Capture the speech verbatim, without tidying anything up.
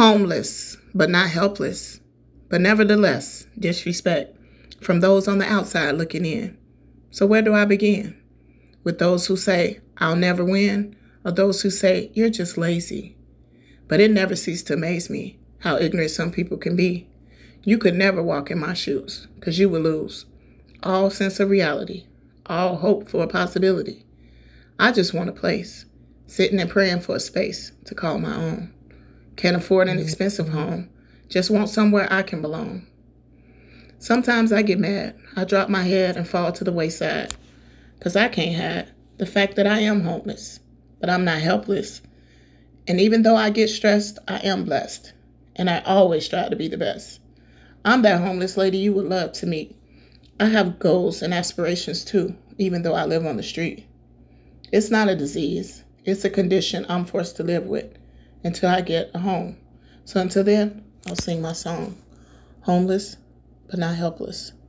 Homeless, but not helpless, but nevertheless, disrespect from those on the outside looking in. So where do I begin? With those who say, I'll never win, or those who say, you're just lazy. But it never ceased to amaze me how ignorant some people can be. You could never walk in my shoes, because you would lose all sense of reality, all hope for a possibility. I just want a place, sitting and praying for a space to call my own. Can't afford an expensive home, just want somewhere I can belong. Sometimes I get mad, I drop my head and fall to the wayside, because I can't hide the fact that I am homeless, but I'm not helpless. And even though I get stressed, I am blessed, and I always try to be the best. I'm that homeless lady you would love to meet. I have goals and aspirations too, even though I live on the street. It's not a disease. It's a condition I'm forced to live with until I get a home. So until then, I'll sing my song, Homeless, but not helpless.